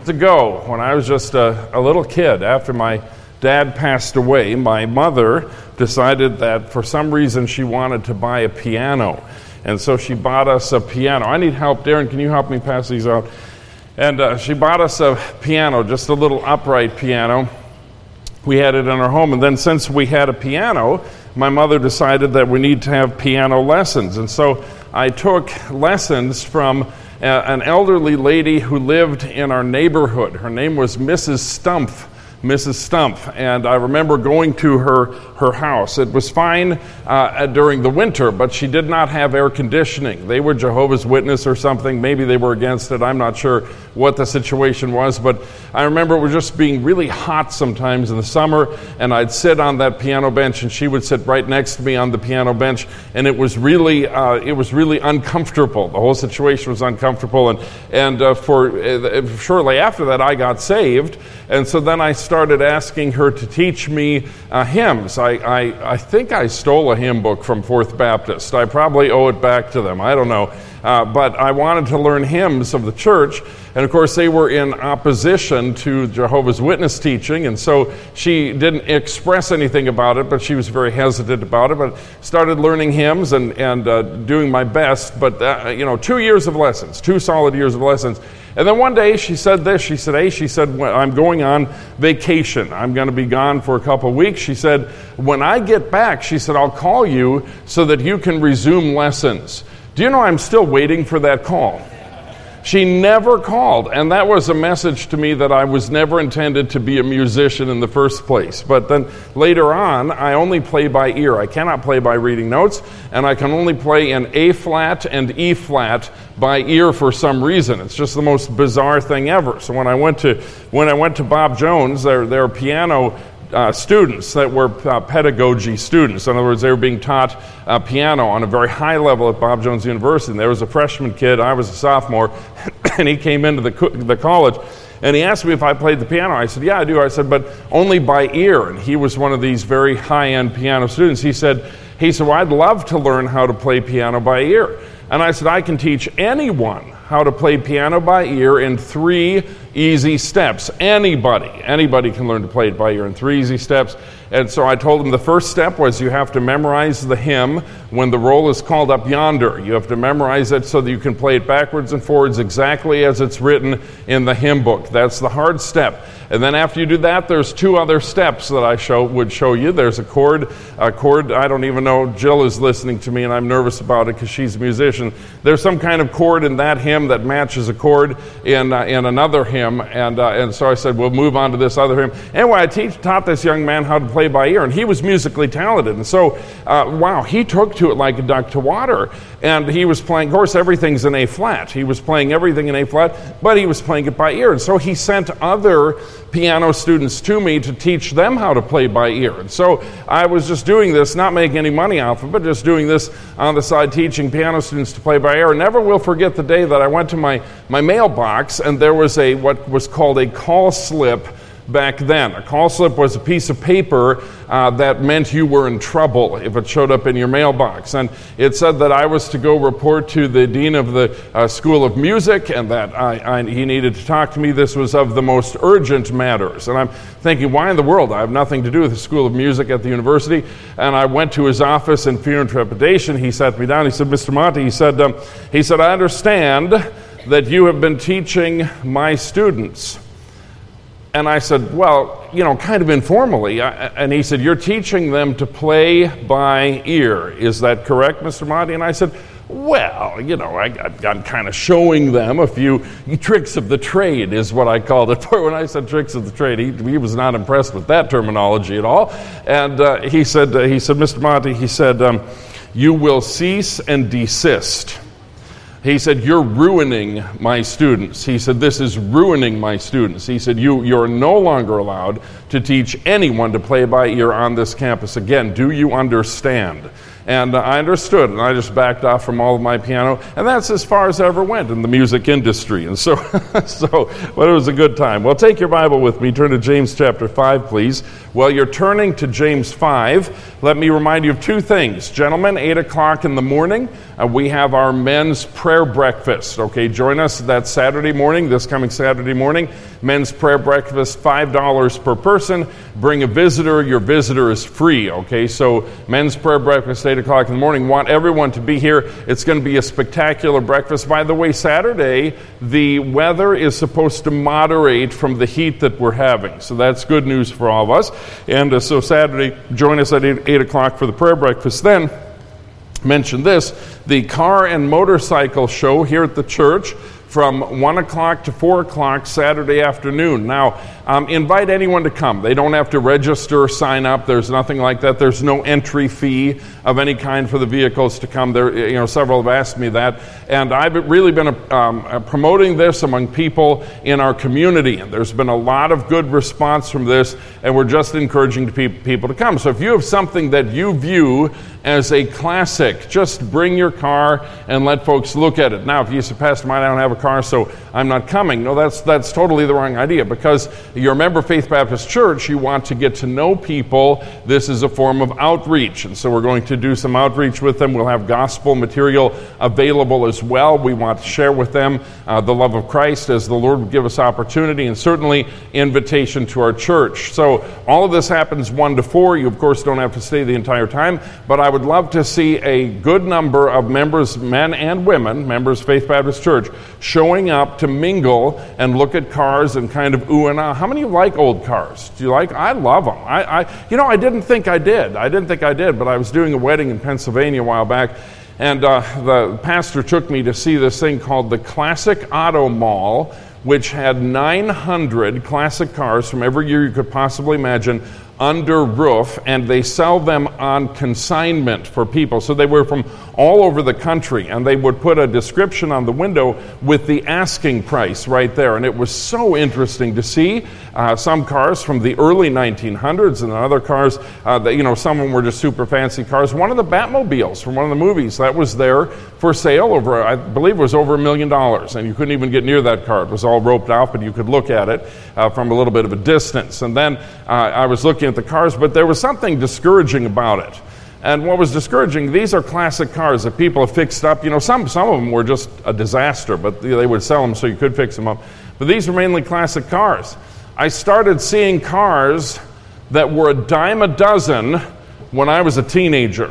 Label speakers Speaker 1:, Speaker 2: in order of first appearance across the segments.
Speaker 1: ago, when I was just a little kid, after my dad passed away, my mother decided that for some reason she wanted to buy a piano. And so she bought us a piano. I need help. Darren, can you help me pass these out? And she bought us a piano, just a little upright piano. We had it in our home. And then since we had a piano, my mother decided that we need to have piano lessons. And so I took lessons from an elderly lady who lived in our neighborhood. Her name was Mrs. Stumpf, and I remember going to her house. It was fine during the winter, but she did not have air conditioning. They were Jehovah's Witness or something. Maybe they were against it. I'm not sure what the situation was, but I remember it was just being really hot sometimes in the summer, and I'd sit on that piano bench, and she would sit right next to me on the piano bench, and it was really uncomfortable. The whole situation was uncomfortable, and shortly after that, I got saved, and so then I started asking her to teach me hymns. I think I stole a hymn book from Fourth Baptist. I probably owe it back to them. I don't know. But I wanted to learn hymns of the church, and of course they were in opposition to Jehovah's Witness teaching, and so she didn't express anything about it, but she was very hesitant about it, but started learning hymns and doing my best, but 2 years of lessons, 2 solid years of lessons. And then one day she said this, she said, I'm going on vacation. I'm going to be gone for a couple of weeks. She said, when I get back, she said, I'll call you so that you can resume lessons. Do you know I'm still waiting for that call? She never called, and that was a message to me that I was never intended to be a musician in the first place. But then later on, I only play by ear. I cannot play by reading notes, and I can only play in A flat and E flat by ear for some reason. It's just the most bizarre thing ever. So when I went to Bob Jones, their piano students that were pedagogy students. In other words, they were being taught piano on a very high level at Bob Jones University. And there was a freshman kid, I was a sophomore, and he came into the college, and he asked me if I played the piano. I said, yeah, I do. I said, but only by ear. And he was one of these very high-end piano students. He said, well, I'd love to learn how to play piano by ear. And I said, I can teach anyone how to play piano by ear in 3 easy steps. Anybody can learn to play it by ear in 3 easy steps. And so I told him the first step was you have to memorize the hymn when the roll is called up yonder. You have to memorize it so that you can play it backwards and forwards exactly as it's written in the hymn book. That's the hard step. And then after you do that, there's 2 other steps that I would show you. There's a chord, I don't even know, Jill is listening to me and I'm nervous about it because she's a musician. There's some kind of chord in that hymn that matches a chord in another hymn, and so I said, we'll move on to this other hymn. Anyway, I taught this young man how to play by ear, and he was musically talented, and so, he took to it like a duck to water, and he was playing, of course, everything's in A flat. He was playing everything in A flat, but he was playing it by ear, and so he sent other piano students to me to teach them how to play by ear. And so I was just doing this, not making any money off of it, just doing this on the side, teaching piano students to play by ear. Never will forget the day that I went to my mailbox, and there was what was called a call slip back then. A call slip was a piece of paper that meant you were in trouble if it showed up in your mailbox. And it said that I was to go report to the dean of the School of Music, and that he needed to talk to me. This was of the most urgent matters. And I'm thinking, why in the world? I have nothing to do with the School of Music at the university. And I went to his office in fear and trepidation. He sat me down. He said, Mr. Monty, he said, I understand that you have been teaching my students. And I said, well, kind of informally. And he said, you're teaching them to play by ear. Is that correct, Mr. Monty? And I said, well, I'm kind of showing them a few tricks of the trade is what I called it. When I said tricks of the trade, he was not impressed with that terminology at all. And he said, Mr. Monty, he said, you will cease and desist. He said, you're ruining my students. He said, this is ruining my students. He said, you're no longer allowed to teach anyone to play by ear on this campus again. Do you understand? And I understood, and I just backed off from all of my piano, and that's as far as I ever went in the music industry. And so, but it was a good time. Well, take your Bible with me. Turn to James chapter 5, please. While you're turning to James 5, let me remind you of two things. Gentlemen, 8 o'clock in the morning, we have our men's prayer breakfast. Okay, join us that Saturday morning, this coming Saturday morning. Men's prayer breakfast, $5 per person. Bring a visitor. Your visitor is free. Okay, so men's prayer breakfast, 8 o'clock in the morning. Want everyone to be here. It's going to be a spectacular breakfast. By the way, Saturday, the weather is supposed to moderate from the heat that we're having. So that's good news for all of us. And so Saturday, join us at 8 o'clock for the prayer breakfast. Then, mention this, the car and motorcycle show here at the church from 1 o'clock to 4 o'clock Saturday afternoon. Now, invite anyone to come. They don't have to register or sign up. There's nothing like that. There's no entry fee of any kind for the vehicles to come. There, several have asked me that. And I've really been promoting this among people in our community. And there's been a lot of good response from this, and we're just encouraging people to come. So if you have something that you view as a classic, just bring your car and let folks look at it. Now, if you say, Pastor, I don't have a car, so I'm not coming. No, that's totally the wrong idea, because you're a member of Faith Baptist Church, you want to get to know people. This is a form of outreach, and so we're going to do some outreach with them. We'll have gospel material available as well. We want to share with them the love of Christ as the Lord would give us opportunity, and certainly invitation to our church. So all of this happens 1 to 4. You, of course, don't have to stay the entire time, but I would love to see a good number of members, men and women, members of Faith Baptist Church, showing up to mingle and look at cars and kind of ooh and ah. How many of you like old cars? Do you like? I love them. I didn't think I did. But I was doing a wedding in Pennsylvania a while back, and the pastor took me to see this thing called the Classic Auto Mall, which had 900 classic cars from every year you could possibly imagine under roof, and they sell them on consignment for people. So they were from all over the country, and they would put a description on the window with the asking price right there. And it was so interesting to see some cars from the early 1900s, and other cars that, some of them were just super fancy cars. One of the Batmobiles from one of the movies that was there for sale over, I believe it was over $1 million, and you couldn't even get near that car. It was all roped off, but you could look at it from a little bit of a distance. And then I was looking at the cars, but there was something discouraging about it. And what was discouraging, these are classic cars that people have fixed up. Some of them were just a disaster, but they would sell them so you could fix them up. But these were mainly classic cars. I started seeing cars that were a dime a dozen when I was a teenager.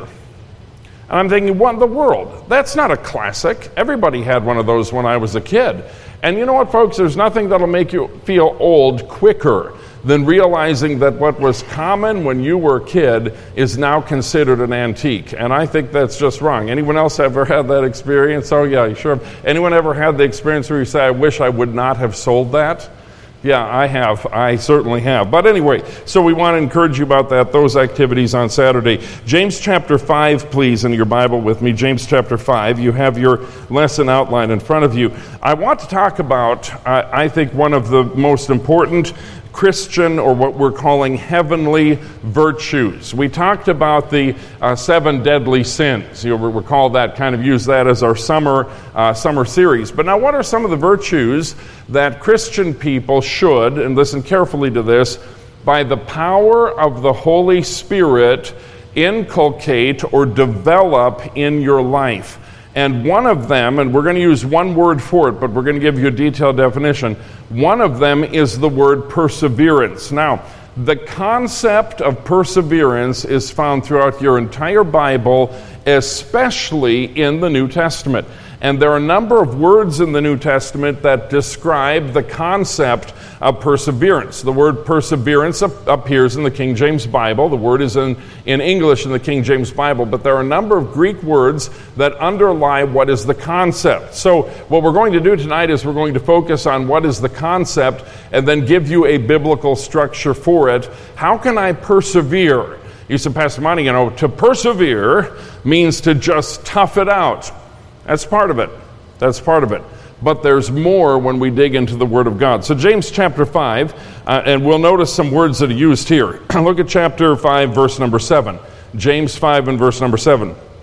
Speaker 1: And I'm thinking, what in the world? That's not a classic. Everybody had one of those when I was a kid. And you know what, folks? There's nothing that'll make you feel old quicker than realizing that what was common when you were a kid is now considered an antique. And I think that's just wrong. Anyone else ever had that experience? Oh, yeah, sure. Anyone ever had the experience where you say, I wish I would not have sold that? Yeah, I have. I certainly have. But anyway, so we want to encourage you about that, those activities on Saturday. James chapter 5, please, in your Bible with me. James chapter 5. You have your lesson outline in front of you. I want to talk about, I think, one of the most important Christian, or what we're calling heavenly virtues. We talked about the 7 deadly sins. You'll recall that, kind of use that as our summer series. But now, what are some of the virtues that Christian people should, and listen carefully to this, by the power of the Holy Spirit, inculcate or develop in your life? And one of them, and we're going to use one word for it, but we're going to give you a detailed definition. One of them is the word perseverance. Now, the concept of perseverance is found throughout your entire Bible, especially in the New Testament. And there are a number of words in the New Testament that describe the concept of perseverance. The word perseverance appears in the King James Bible. The word is in English in the King James Bible, but there are a number of Greek words that underlie what is the concept. So what we're going to do tonight is we're going to focus on what is the concept and then give you a biblical structure for it. How can I persevere? You said, Pastor Monty, to persevere means to just tough it out. That's part of it. But there's more when we dig into the Word of God. So James chapter 5, and we'll notice some words that are used here. Look at chapter 5, verse number 7. James 5 and verse number 7.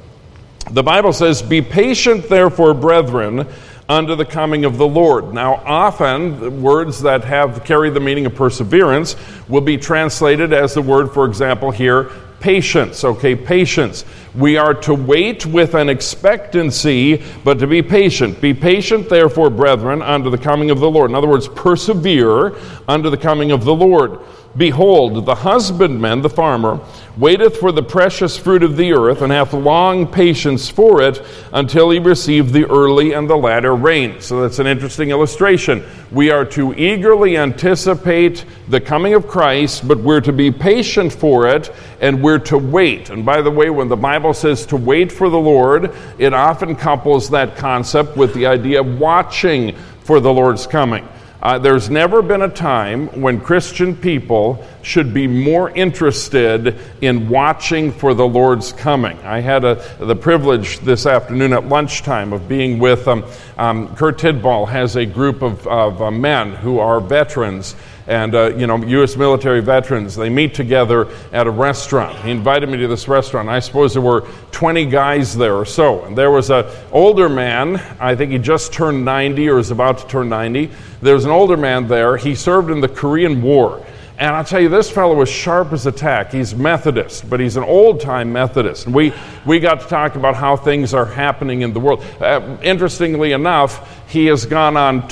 Speaker 1: The Bible says, "Be patient, therefore, brethren, unto the coming of the Lord." Now, often, words that carry the meaning of perseverance will be translated as the word, for example, here, patience. Okay, patience. We are to wait with an expectancy, but to be patient. "Be patient, therefore, brethren, unto the coming of the Lord." In other words, persevere unto the coming of the Lord. "Behold, the husbandman," the farmer, "waiteth for the precious fruit of the earth, and hath long patience for it, until he receive the early and the latter rain." So that's an interesting illustration. We are to eagerly anticipate the coming of Christ, but we're to be patient for it, and we're to wait. And by the way, when the Bible says to wait for the Lord, it often couples that concept with the idea of watching for the Lord's coming. There's never been a time when Christian people should be more interested in watching for the Lord's coming. I had the privilege this afternoon at lunchtime of being with Kurt Tidball has a group of men who are veterans and U.S. military veterans. They meet together at a restaurant. He invited me to this restaurant. I suppose there were 20 guys there or so. And there was an older man, I think he just turned 90 or is about to turn 90. There was an older man there. He served in the Korean War. And I'll tell you, this fellow was sharp as a tack. He's Methodist, but he's an old-time Methodist. And we got to talk about how things are happening in the world. Interestingly enough, he has gone on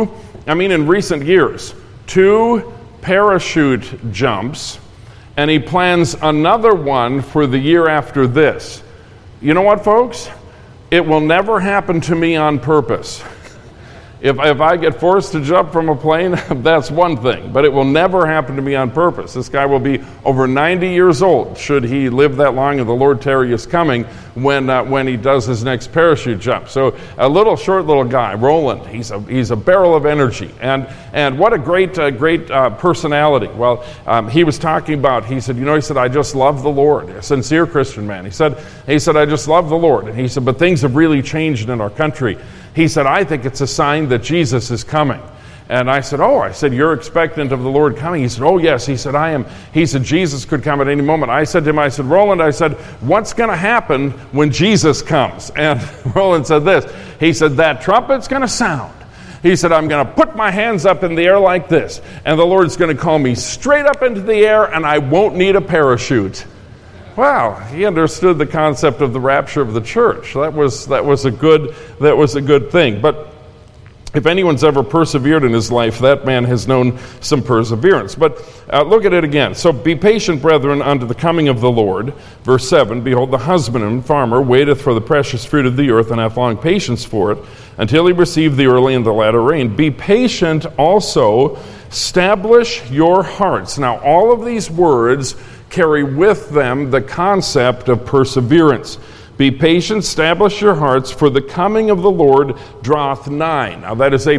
Speaker 1: in recent years, 2 parachute jumps, and he plans another one for the year after this. You know what, folks? It will never happen to me on purpose. If I get forced to jump from a plane, that's one thing, but it will never happen to me on purpose. This guy will be over 90 years old, should he live that long, and the Lord tarry is coming when he does his next parachute jump. So a short little guy, Roland, he's a barrel of energy, and what a great personality. Well, he was talking about, he said, I just love the Lord, a sincere Christian man. He said, I just love the Lord. And he said, but things have really changed in our country. He said, I think it's a sign that Jesus is coming. And I said, you're expectant of the Lord coming? He said, oh, yes. He said, I am. He said, Jesus could come at any moment. I said to him, Roland, what's going to happen when Jesus comes? And Roland said this. He said, that trumpet's going to sound. He said, I'm going to put my hands up in the air like this, and the Lord's going to call me straight up into the air, and I won't need a parachute. Wow, he understood the concept of the rapture of the church. That was a good thing. But if anyone's ever persevered in his life, that man has known some perseverance. But look at it again. So be patient, brethren, unto the coming of the Lord. Verse 7, behold, the husbandman, farmer, waiteth for the precious fruit of the earth, and hath long patience for it, until he receive the early and the latter rain. Be patient also, establish your hearts. Now, all of these words carry with them the concept of perseverance. Be patient, establish your hearts, for the coming of the Lord draweth nigh. Now that is a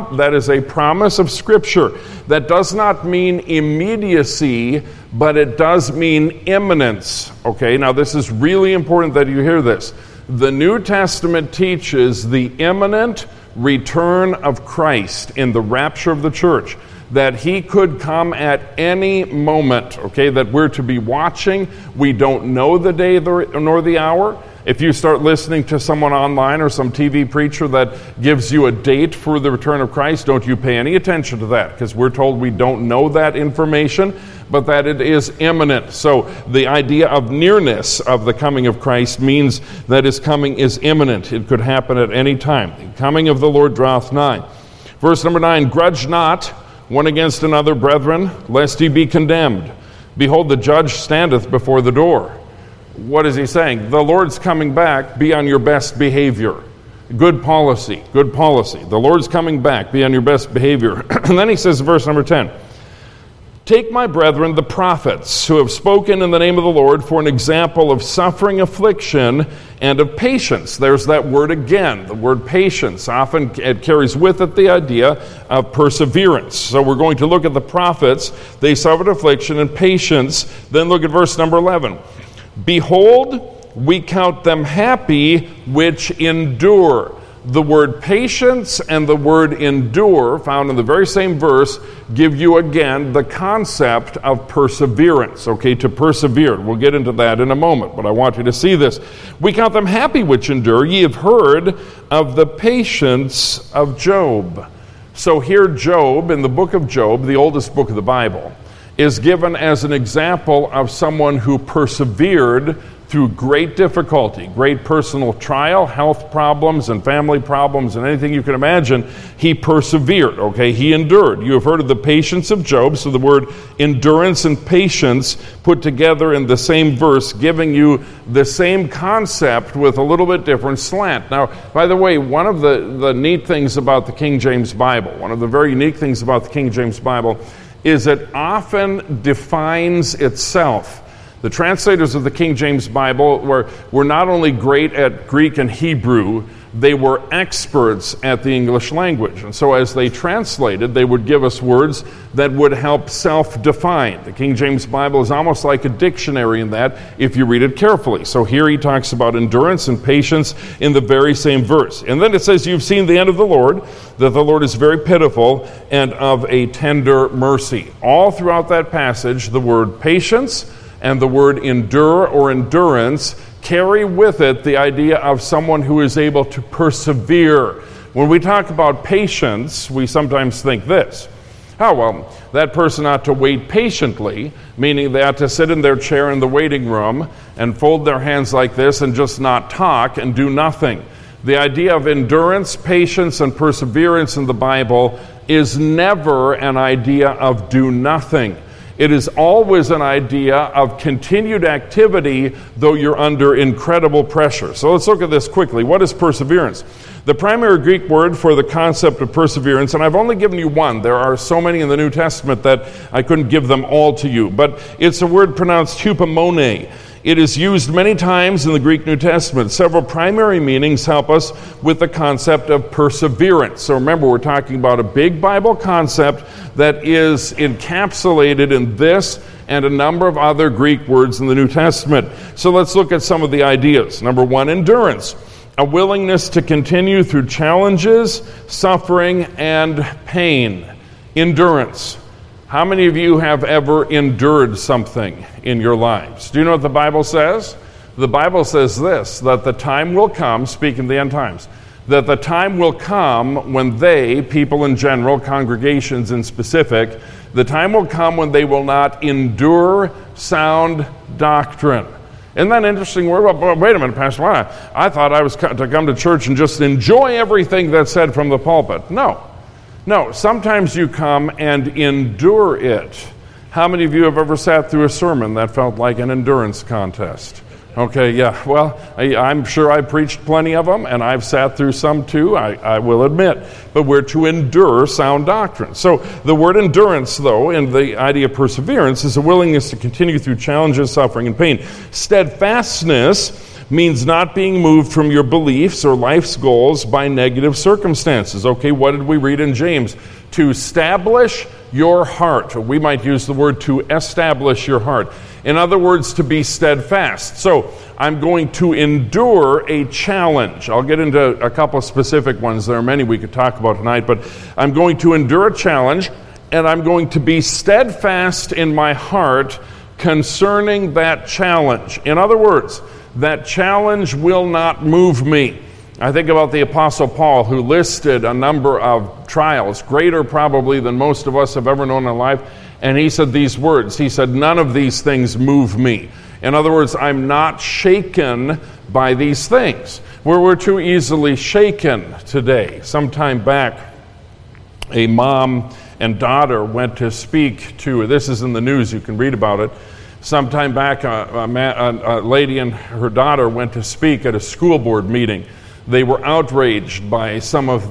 Speaker 1: promise of Scripture. That does not mean immediacy, but it does mean imminence. Okay, now this is really important that you hear this. The New Testament teaches the imminent return of Christ in the rapture of the church, that he could come at any moment, okay, that we're to be watching. We don't know the day nor the hour. If you start listening to someone online or some TV preacher that gives you a date for the return of Christ, don't you pay any attention to that, because we're told we don't know that information, but that it is imminent. So the idea of nearness of the coming of Christ means that his coming is imminent. It could happen at any time. The coming of the Lord draweth nigh. Verse number 9, grudge not one against another, brethren, lest ye be condemned. Behold, the judge standeth before the door. What is he saying? The Lord's coming back. Be on your best behavior. Good policy. The Lord's coming back. Be on your best behavior. And then he says in verse number 10, take my brethren, the prophets, who have spoken in the name of the Lord, for an example of suffering, affliction, and of patience. There's that word again, the word patience. Often it carries with it the idea of perseverance. So we're going to look at the prophets. They suffered affliction and patience. Then look at verse number 11. Behold, we count them happy which endure. the word patience and the word endure, found in the very same verse, give you again the concept of perseverance, okay, to persevere. We'll get into that in a moment, but I want you to see this. We count them happy which endure. Ye have heard of the patience of Job. So here Job, in the book of Job, the oldest book of the Bible, is given as an example of someone who persevered through great difficulty, great personal trial, health problems and family problems and anything you can imagine. He persevered, okay? He endured. You have heard of the patience of Job, so the word endurance and patience put together in the same verse, giving you the same concept with a little bit different slant. Now, by the way, one of the neat things about the King James Bible, one of the very unique things about the King James Bible, is it often defines itself. The translators of the King James Bible were not only great at Greek and Hebrew, they were experts at the English language. And so as they translated, they would give us words that would help self-define. The King James Bible is almost like a dictionary in that, if you read it carefully. So here he talks about endurance and patience in the very same verse. And then it says, you've seen the end of the Lord, that the Lord is very pitiful and of a tender mercy. All throughout that passage, the word patience and the word endure or endurance carry with it the idea of someone who is able to persevere. When we talk about patience, we sometimes think this: oh, well, that person ought to wait patiently, meaning they ought to sit in their chair in the waiting room and fold their hands like this and just not talk and do nothing. The idea of endurance, patience, and perseverance in the Bible is never an idea of do nothing. It is always an idea of continued activity, though you're under incredible pressure. So let's look at this quickly. What is perseverance? The primary Greek word for the concept of perseverance, and I've only given you one. There are so many in the New Testament that I couldn't give them all to you. But it's a word pronounced hupomone. It is used many times in the Greek New Testament. Several primary meanings help us with the concept of perseverance. So remember, we're talking about a big Bible concept that is encapsulated in this and a number of other Greek words in the New Testament. So let's look at some of the ideas. Number one, endurance. A willingness to continue through challenges, suffering, and pain. Endurance. How many of you have ever endured something in your lives? Do you know what the Bible says? The Bible says this, that the time will come, speaking of the end times, that the time will come when they, people in general, congregations in specific, the time will come when they will not endure sound doctrine. Isn't that an interesting word? Well, wait a minute, Pastor, I thought I was to come to church and just enjoy everything that's said from the pulpit. No, sometimes you come and endure it. How many of you have ever sat through a sermon that felt like an endurance contest? Okay, yeah, well, I'm sure I preached plenty of them, and I've sat through some too, I will admit. But we're to endure sound doctrine. So the word endurance, though, and the idea of perseverance, is a willingness to continue through challenges, suffering, and pain. Steadfastness means not being moved from your beliefs or life's goals by negative circumstances. Okay, what did we read in James? To establish your heart. We might use the word to establish your heart. In other words, to be steadfast. So I'm going to endure a challenge. I'll get into a couple of specific ones. There are many we could talk about tonight, but I'm going to endure a challenge, and I'm going to be steadfast in my heart concerning that challenge. In other words, that challenge will not move me. I think about the Apostle Paul, who listed a number of trials, greater probably than most of us have ever known in life, and he said these words. He said, none of these things move me. In other words, I'm not shaken by these things. We're too easily shaken today. Sometime back, a mom and daughter went to speak to, this is in the news, you can read about it. Sometime back, a lady and her daughter went to speak at a school board meeting. They were outraged by some of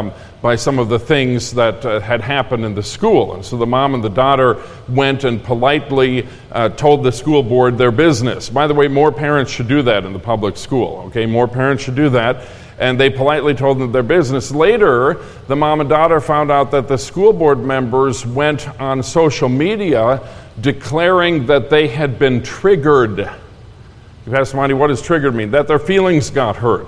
Speaker 1: the things that had happened in the school. And so the mom and the daughter went and politely told the school board their business. By the way, more parents should do that in the public school. Okay, more parents should do that. And they politely told them their business. Later, the mom and daughter found out that the school board members went on social media declaring that they had been triggered. Pastor Monty, what does triggered mean? That their feelings got hurt.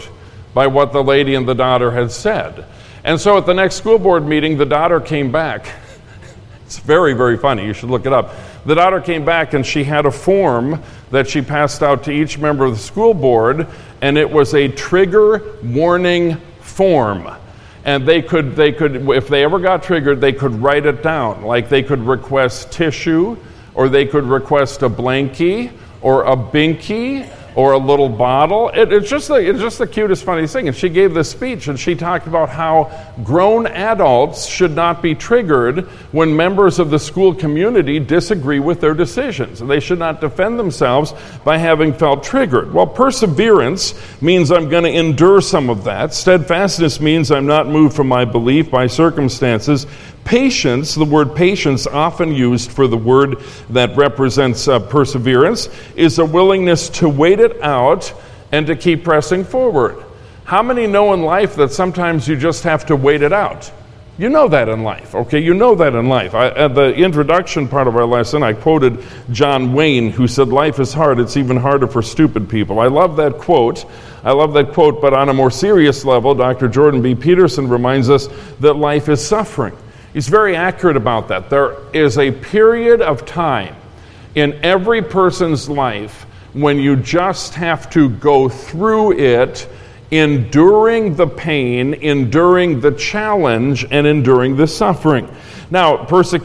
Speaker 1: by what the lady and the daughter had said. And so at the next school board meeting, the daughter came back. It's very, very funny. You should look it up. The daughter came back and she had a form that she passed out to each member of the school board, and it was a trigger warning form. And they could, if they ever got triggered, they could write it down. Like they could request tissue, or they could request a blankie, or a binky, or a little bottle. It's just the cutest, funniest thing. And she gave this speech, and she talked about how grown adults should not be triggered when members of the school community disagree with their decisions. And they should not defend themselves by having felt triggered. Well, perseverance means I'm going to endure some of that. Steadfastness means I'm not moved from my belief by circumstances. Patience, the word patience, often used for the word that represents perseverance, is a willingness to wait it out and to keep pressing forward. How many know in life that sometimes you just have to wait it out? You know that in life, okay? You know that in life. At the introduction part of our lesson, I quoted John Wayne, who said, "Life is hard. It's even harder for stupid people." I love that quote, but on a more serious level, Dr. Jordan B. Peterson reminds us that life is suffering. He's very accurate about that. There is a period of time in every person's life when you just have to go through it, enduring the pain, enduring the challenge, and enduring the suffering. Now,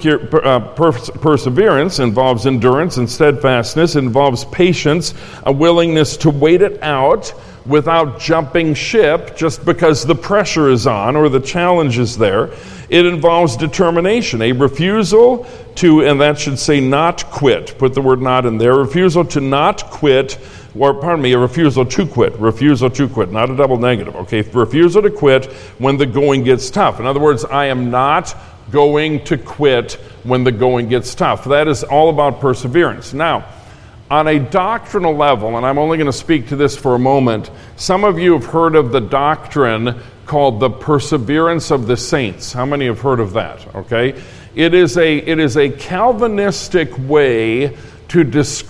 Speaker 1: perseverance involves endurance, and steadfastness involves patience, a willingness to wait it out without jumping ship just because the pressure is on or the challenge is there. It involves determination, a refusal to, and that should say not quit. Put the word not in there. Refusal to not quit, a refusal to quit. Refusal to quit, not a double negative, okay? Refusal to quit when the going gets tough. In other words, I am not going to quit when the going gets tough. That is all about perseverance. Now, on a doctrinal level, and I'm only going to speak to this for a moment, some of you have heard of the doctrine called the perseverance of the saints. How many have heard of that? Okay, it is a Calvinistic way to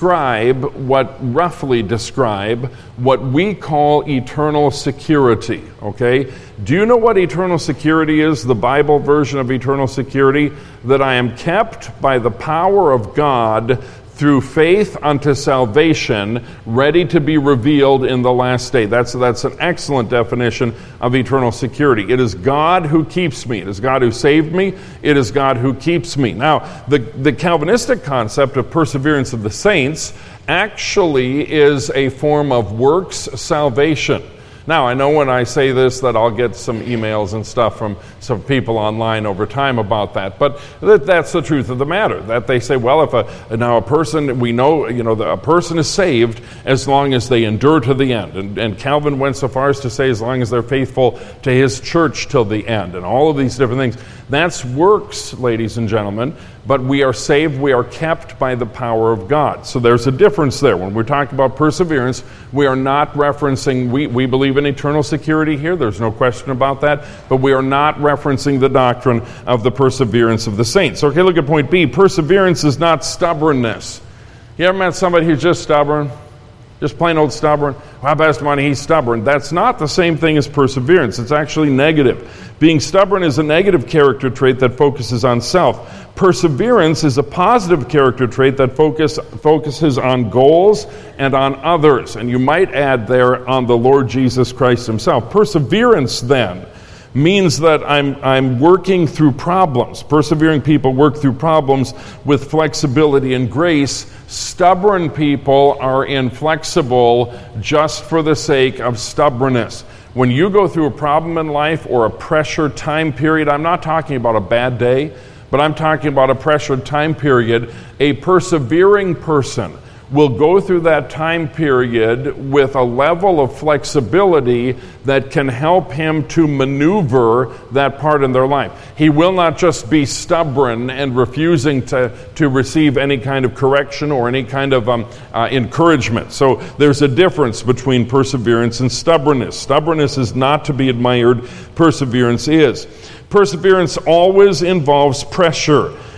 Speaker 1: roughly describe what we call eternal security. Okay, do you know what eternal security is? The Bible version of eternal security: that I am kept by the power of God through faith unto salvation, ready to be revealed in the last day. That's an excellent definition of eternal security. It is God who keeps me. It is God who saved me. It is God who keeps me. Now, the Calvinistic concept of perseverance of the saints actually is a form of works salvation. Now, I know when I say this that I'll get some emails and stuff from some people online over time about that, but that's the truth of the matter. That they say, well, if a person, we know, a person is saved as long as they endure to the end. And Calvin went so far as to say as long as they're faithful to his church till the end, and all of these different things. That's works, ladies and gentlemen, but we are saved, we are kept by the power of God. So there's a difference there. When we're talking about perseverance, we are not referencing, we believe in eternal security here, there's no question about that, but we are not referencing the doctrine of the perseverance of the saints. Okay, look at point B. Perseverance is not stubbornness. You ever met somebody who's just stubborn? Just plain old stubborn? Well, Pastor Monty, he's stubborn. That's not the same thing as perseverance. It's actually negative. Being stubborn is a negative character trait that focuses on self. Perseverance is a positive character trait that focuses on goals and on others. And you might add there on the Lord Jesus Christ himself. Perseverance, then, means that I'm working through problems. Persevering people work through problems with flexibility and grace. Stubborn people are inflexible just for the sake of stubbornness. When you go through a problem in life or a pressure time period, I'm not talking about a bad day, but I'm talking about a pressured time period. A persevering person will go through that time period with a level of flexibility that can help him to maneuver that part in their life. He will not just be stubborn and refusing to receive any kind of correction or any kind of encouragement. So there's a difference between perseverance and stubbornness. Stubbornness is not to be admired. Perseverance is. Perseverance always involves pressure.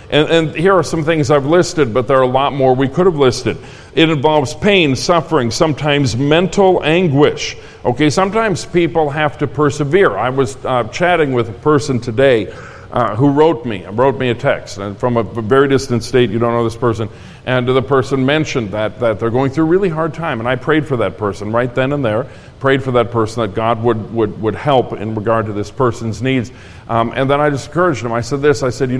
Speaker 1: And here are some things I've listed, but there are a lot more we could have listed. It involves pain, suffering, sometimes mental anguish. Okay, sometimes people have to persevere. I was chatting with a person today who wrote me a text, and from a very distant state. You don't know this person, and the person mentioned that they're going through a really hard time, and I prayed for that person right then and there, prayed for that person that God would help in regard to this person's needs, and then I just encouraged him. I said this, I said,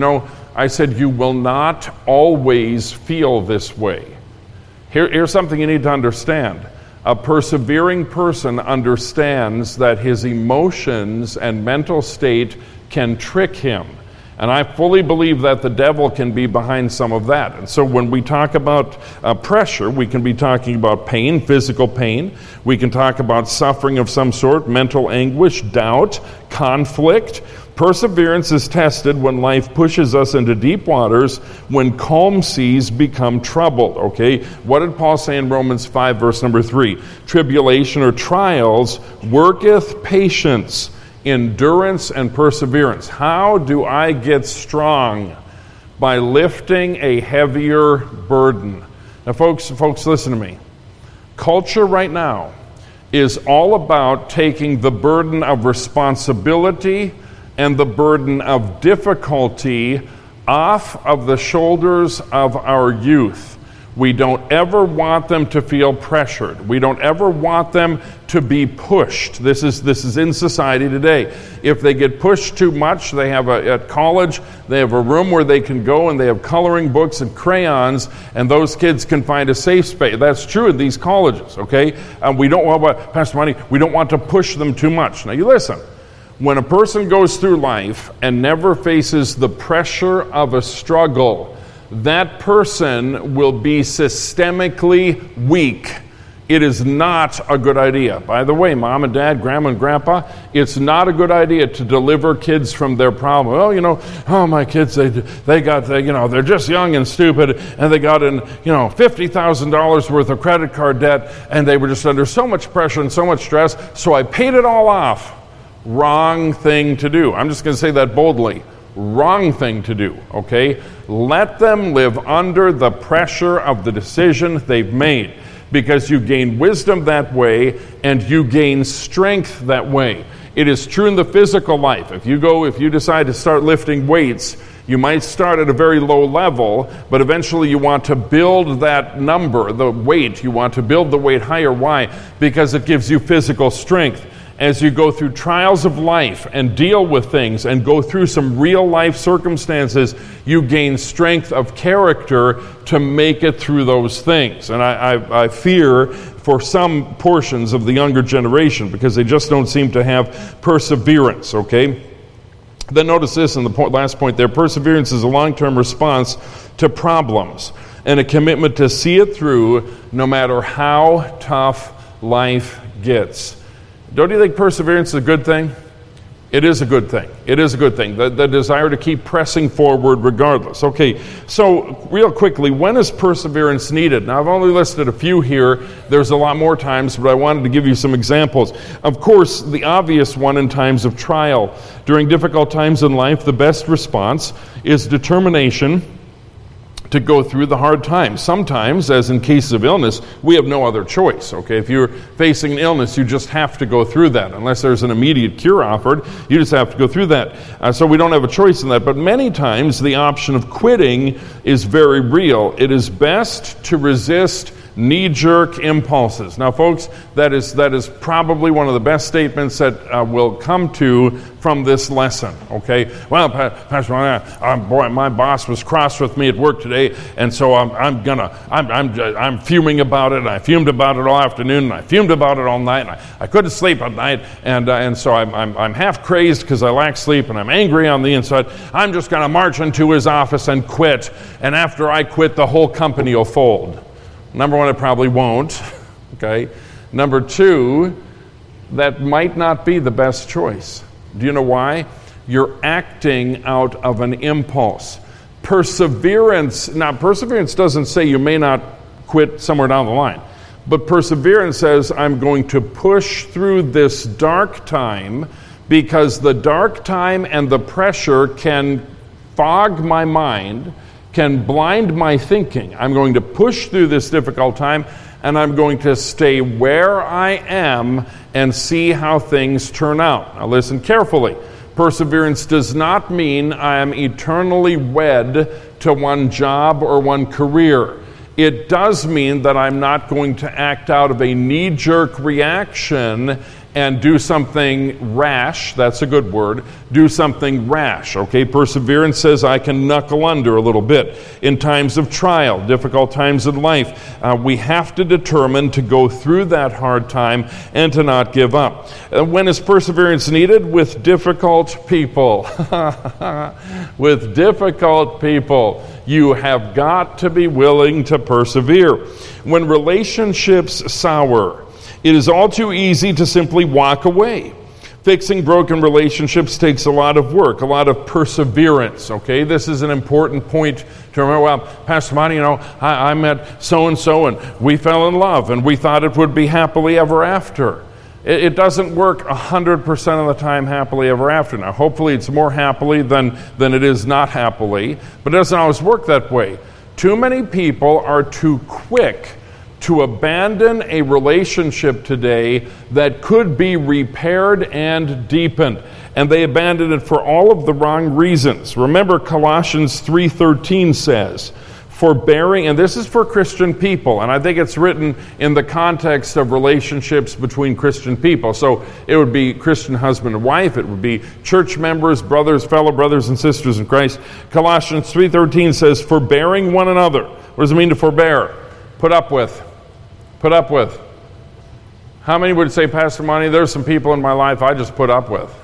Speaker 1: you will not always feel this way. Here's something you need to understand. A persevering person understands that his emotions and mental state can trick him. And I fully believe that the devil can be behind some of that. And so when we talk about pressure, we can be talking about pain, physical pain. We can talk about suffering of some sort, mental anguish, doubt, conflict. Perseverance is tested when life pushes us into deep waters, when calm seas become troubled. Okay, what did Paul say in Romans 5, verse number 3? Tribulation or trials worketh patience, endurance, and perseverance. How do I get strong? By lifting a heavier burden. Now, folks, listen to me. Culture right now is all about taking the burden of responsibility and the burden of difficulty off of the shoulders of our youth. We don't ever want them to feel pressured. We don't ever want them to be pushed. This is in society today. If they get pushed too much, they have at college, they have a room where they can go and they have coloring books and crayons, and those kids can find a safe space. That's true in these colleges, okay? We don't want, Pastor Monty, we don't want to push them too much. Now you listen. When a person goes through life and never faces the pressure of a struggle, that person will be systemically weak. It is not a good idea. By the way, mom and dad, grandma and grandpa, it's not a good idea to deliver kids from their problem. Oh, my kids, they got, they're just young and stupid, and they got in, $50,000 worth of credit card debt, and they were just under so much pressure and so much stress, so I paid it all off. Wrong thing to do. I'm just going to say that boldly. Wrong thing to do, okay? Let them live under the pressure of the decision they've made, because you gain wisdom that way and you gain strength that way. It is true in the physical life. If you decide to start lifting weights, you might start at a very low level, but eventually you want to build that number, the weight. You want to build the weight higher. Why? Because it gives you physical strength. As you go through trials of life and deal with things and go through some real life circumstances, you gain strength of character to make it through those things. And I fear for some portions of the younger generation, because they just don't seem to have perseverance, okay? Then notice this in the last point there. Perseverance is a long-term response to problems and a commitment to see it through no matter how tough life gets. Don't you think perseverance is a good thing? It is a good thing. It is a good thing. The desire to keep pressing forward regardless. Okay, so real quickly, when is perseverance needed? Now, I've only listed a few here. There's a lot more times, but I wanted to give you some examples. Of course, the obvious one in times of trial. During difficult times in life, the best response is determination to go through the hard times. Sometimes, as in cases of illness, we have no other choice, okay? If you're facing an illness, you just have to go through that. Unless there's an immediate cure offered, you just have to go through that. So we don't have a choice in that. But many times, the option of quitting is very real. It is best to resist knee-jerk impulses. Now, folks, that is probably one of the best statements that will come to from this lesson. Okay, well, Pastor, my boss was cross with me at work today, and so I'm fuming about it. And I fumed about it all afternoon, and I fumed about it all night. And I couldn't sleep at night, and so I'm half crazed because I lack sleep, and I'm angry on the inside. I'm just going to march into his office and quit. And after I quit, the whole company will fold. Number one, it probably won't, okay? Number two, that might not be the best choice. Do you know why? You're acting out of an impulse. Perseverance doesn't say you may not quit somewhere down the line, but perseverance says I'm going to push through this dark time, because the dark time and the pressure can fog my mind, can blind my thinking. I'm going to push through this difficult time, and I'm going to stay where I am and see how things turn out. Now listen carefully. Perseverance does not mean I am eternally wed to one job or one career. It does mean that I'm not going to act out of a knee-jerk reaction and do something rash. That's a good word. Do something rash, okay? Perseverance says I can knuckle under a little bit. In times of trial, difficult times in life, we have to determine to go through that hard time and to not give up. When is perseverance needed? With difficult people. With difficult people. You have got to be willing to persevere. When relationships sour, it is all too easy to simply walk away. Fixing broken relationships takes a lot of work, a lot of perseverance, okay? This is an important point to remember. Well, Pastor Monty, I met so-and-so and we fell in love and we thought it would be happily ever after. It doesn't work 100% of the time happily ever after. Now, hopefully it's more happily than it is not happily, but it doesn't always work that way. Too many people are too quick to abandon a relationship today that could be repaired and deepened. And they abandon it for all of the wrong reasons. Remember, Colossians 3:13 says, forbearing, and this is for Christian people, and I think it's written in the context of relationships between Christian people. So it would be Christian husband and wife, it would be church members, brothers, fellow brothers and sisters in Christ. Colossians 3:13 says, forbearing one another. What does it mean to forbear? Put up with. Put up with. How many would say, Pastor Monty, there's some people in my life I just put up with?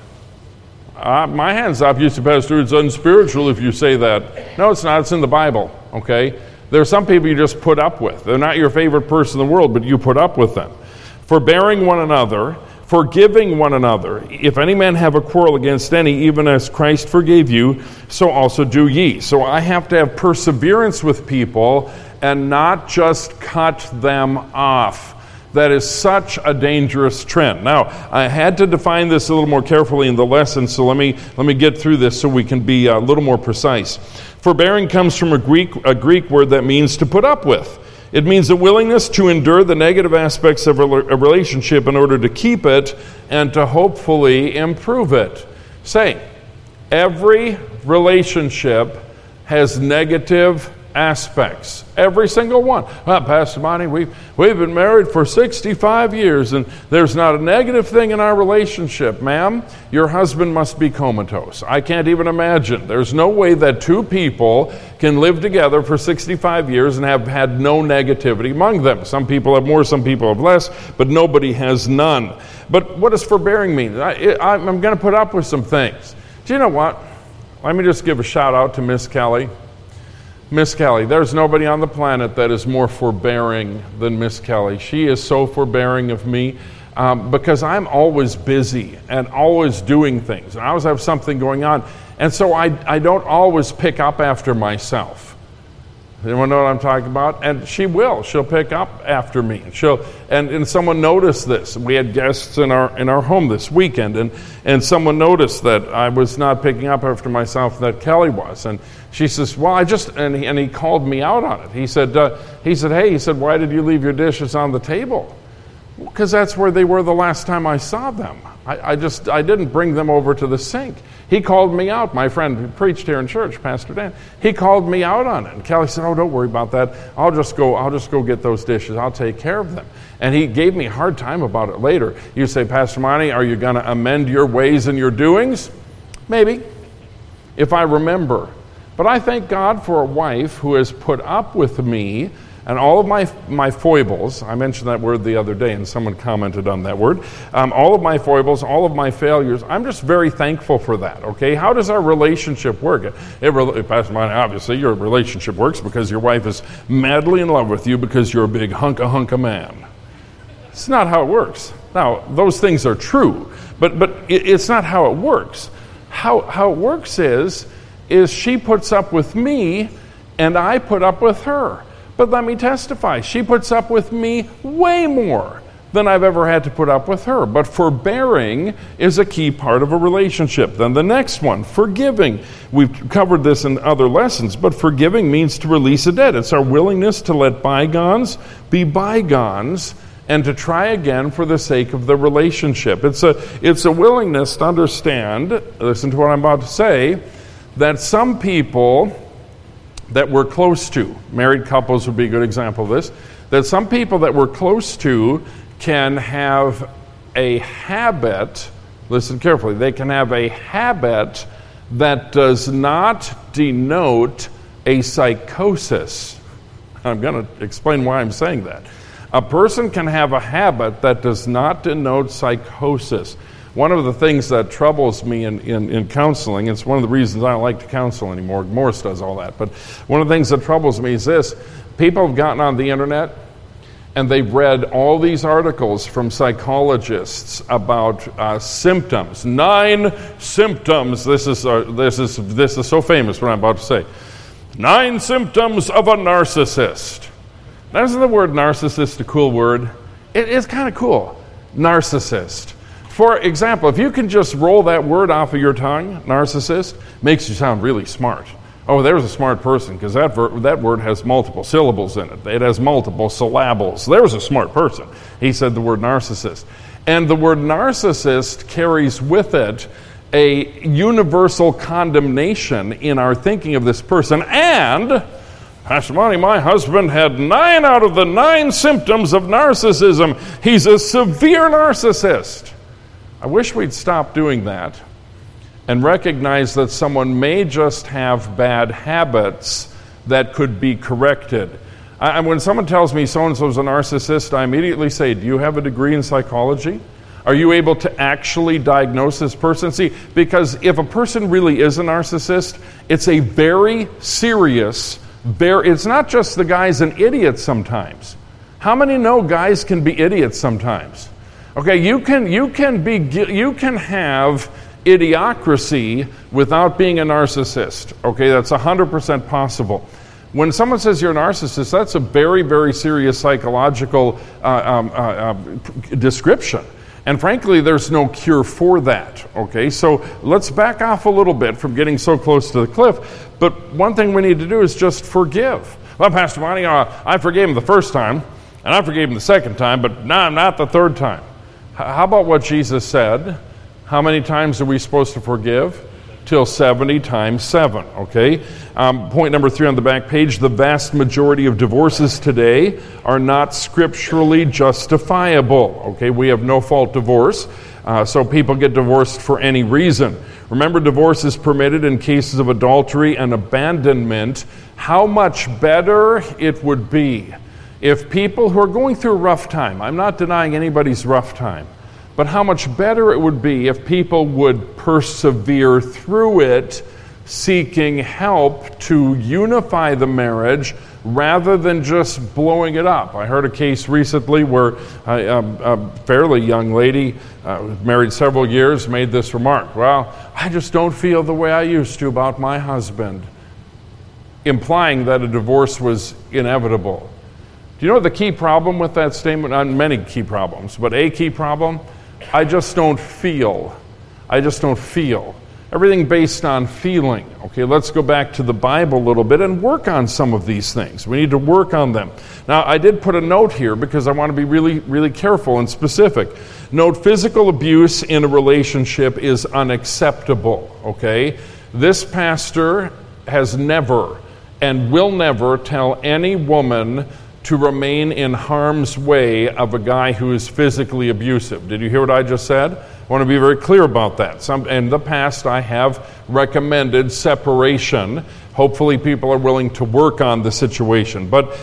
Speaker 1: My hand's up. You say, Pastor, it's unspiritual if you say that. No, it's not. It's in the Bible, okay? There are some people you just put up with. They're not your favorite person in the world, but you put up with them. Forbearing one another, forgiving one another. If any man have a quarrel against any, even as Christ forgave you, so also do ye. So I have to have perseverance with people and not just cut them off. That is such a dangerous trend. Now, I had to define this a little more carefully in the lesson, so let me get through this so we can be a little more precise. Forbearing comes from a Greek word that means to put up with. It means a willingness to endure the negative aspects of a relationship in order to keep it and to hopefully improve it. Say, every relationship has negative aspects. Every single one. Well, Pastor Monty, we've been married for 65 years and there's not a negative thing in our relationship. Ma'am, your husband must be comatose. I can't even imagine. There's no way that two people can live together for 65 years and have had no negativity among them. Some people have more, some people have less, but nobody has none. But what does forbearing mean? I'm going to put up with some things. Do you know what? Let me just give a shout out to Miss Kelly. Miss Kelly, there's nobody on the planet that is more forbearing than Miss Kelly. She is so forbearing of me because I'm always busy and always doing things. I always have something going on. And so I don't always pick up after myself. Anyone know what I'm talking about? And she will. She'll pick up after me. And someone noticed this. We had guests in our home this weekend, and someone noticed that I was not picking up after myself, that Kelly was. And she says, well, and he called me out on it. He said, why did you leave your dishes on the table? Because that's where they were the last time I saw them. I didn't bring them over to the sink. He called me out. My friend who preached here in church, Pastor Dan, he called me out on it. And Kelly said, oh, don't worry about that. I'll just go get those dishes. I'll take care of them. And he gave me a hard time about it later. You say, Pastor Monty, are you going to amend your ways and your doings? Maybe, if I remember. But I thank God for a wife who has put up with me and all of my foibles. I mentioned that word the other day and someone commented on that word. All of my foibles, all of my failures, I'm just very thankful for that, okay? How does our relationship work? Pastor Monty, obviously your relationship works because your wife is madly in love with you because you're a big hunka man. It's not how it works. Now, those things are true, but it's not how it works. How it works is she puts up with me and I put up with her. But let me testify, she puts up with me way more than I've ever had to put up with her. But forbearing is a key part of a relationship. Then the next one, forgiving. We've covered this in other lessons, but forgiving means to release a debt. It's our willingness to let bygones be bygones and to try again for the sake of the relationship. It's a willingness to understand, listen to what I'm about to say, that some people that we're close to, married couples would be a good example of this, that some people that we're close to can have a habit, listen carefully, they can have a habit that does not denote a psychosis. I'm going to explain why I'm saying that. A person can have a habit that does not denote psychosis. One of the things that troubles me in counseling, it's one of the reasons I don't like to counsel anymore, Morris does all that, but one of the things that troubles me is this. People have gotten on the internet and they've read all these articles from psychologists about symptoms. 9 symptoms. This is so famous. What I'm about to say. 9 symptoms of a narcissist. Now, isn't the word narcissist a cool word? It is kind of cool. Narcissist. For example, if you can just roll that word off of your tongue, narcissist, makes you sound really smart. Oh, there's a smart person, because that word has multiple syllables in it. It has multiple syllables. There's a smart person. He said the word narcissist. And the word narcissist carries with it a universal condemnation in our thinking of this person. And, Pastor Monty, my husband had 9 out of the 9 symptoms of narcissism. He's a severe narcissist. I wish we'd stop doing that and recognize that someone may just have bad habits that could be corrected. When someone tells me so-and-so is a narcissist, I immediately say, do you have a degree in psychology? Are you able to actually diagnose this person? See, because if a person really is a narcissist, it's a very serious, it's not just the guy's an idiot sometimes. How many know guys can be idiots sometimes? Okay, you can have idiocracy without being a narcissist. Okay, that's 100% possible. When someone says you're a narcissist, that's a very, very serious psychological description. And frankly, there's no cure for that. Okay, so let's back off a little bit from getting so close to the cliff. But one thing we need to do is just forgive. Well, Pastor Monty, I forgave him the first time, and I forgave him the second time, but now not the third time. How about what Jesus said? How many times are we supposed to forgive? Till 70 times 7, okay? Point number 3 on the back page, the vast majority of divorces today are not scripturally justifiable, okay? We have no-fault divorce, so people get divorced for any reason. Remember, divorce is permitted in cases of adultery and abandonment. How much better it would be if people who are going through a rough time, I'm not denying anybody's rough time, but how much better it would be if people would persevere through it, seeking help to unify the marriage rather than just blowing it up. I heard a case recently where a fairly young lady, married several years, made this remark. Well, I just don't feel the way I used to about my husband, implying that a divorce was inevitable. Do you know the key problem with that statement? Not many key problems, but a key problem? I just don't feel. I just don't feel. Everything based on feeling. Okay, let's go back to the Bible a little bit and work on some of these things. We need to work on them. Now, I did put a note here because I want to be really, really careful and specific. Note, physical abuse in a relationship is unacceptable. Okay? This pastor has never and will never tell any woman to remain in harm's way of a guy who is physically abusive. Did you hear what I just said? I want to be very clear about that. In the past, I have recommended separation. Hopefully, people are willing to work on the situation. But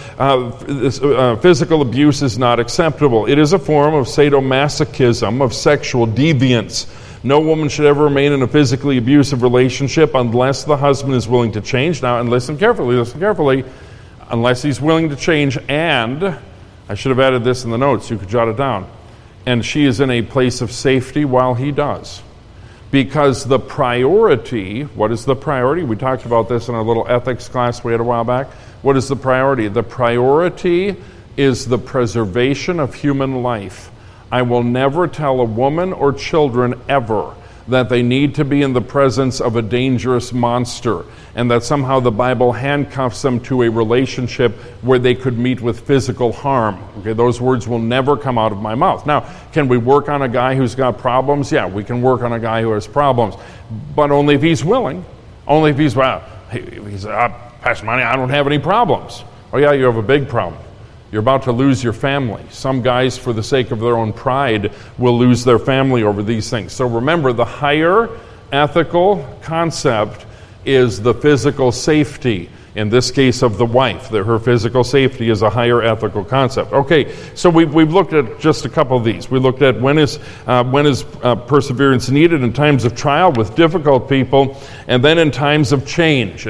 Speaker 1: physical abuse is not acceptable. It is a form of sadomasochism, of sexual deviance. No woman should ever remain in a physically abusive relationship unless the husband is willing to change. Now, and listen carefully. Unless he's willing to change, and I should have added this in the notes, you could jot it down, and she is in a place of safety while he does. Because the priority, what is the priority? We talked about this in our little ethics class we had a while back. What is the priority? The priority is the preservation of human life. I will never tell a woman or children ever that they need to be in the presence of a dangerous monster and that somehow the Bible handcuffs them to a relationship where they could meet with physical harm. Okay, those words will never come out of my mouth. Now, can we work on a guy who's got problems? Yeah, we can work on a guy who has problems, but only if he's willing. Only if he's, Pastor Monty, I don't have any problems. Oh yeah, you have a big problem. You're about to lose your family. Some guys, for the sake of their own pride, will lose their family over these things. So remember, the higher ethical concept is the physical safety. In this case of the wife, that her physical safety is a higher ethical concept. Okay, so we've looked at just a couple of these. We looked at when is perseverance needed in times of trial with difficult people, and then in times of change.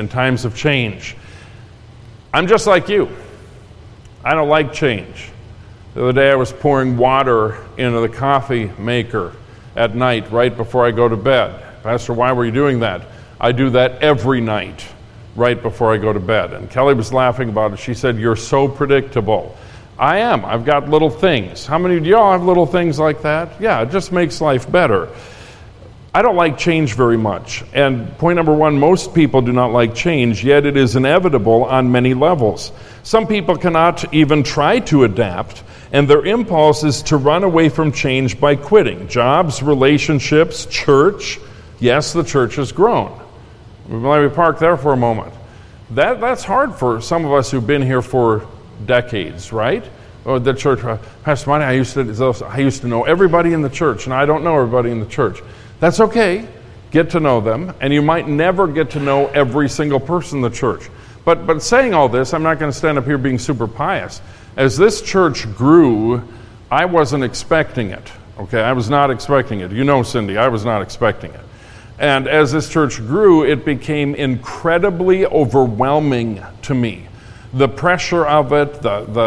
Speaker 1: I'm just like you. I don't like change. The other day I was pouring water into the coffee maker at night right before I go to bed. Pastor, why were you doing that? I do that every night right before I go to bed. And Kelly was laughing about it. She said, you're so predictable. I am. I've got little things. How many of y'all have little things like that? Yeah, it just makes life better. I don't like change very much. And point number one, most people do not like change, yet it is inevitable on many levels. Some people cannot even try to adapt, and their impulse is to run away from change by quitting. Jobs, relationships, church. Yes, the church has grown. Let me park there for a moment. That's hard for some of us who've been here for decades, right? Or the church, Pastor Monty, I used to know everybody in the church, and I don't know everybody in the church. That's okay. Get to know them, and you might never get to know every single person in the church. But saying all this, I'm not going to stand up here being super pious. As this church grew, I wasn't expecting it. Okay, I was not expecting it. You know, Cindy, I was not expecting it. And as this church grew, it became incredibly overwhelming to me. The pressure of it,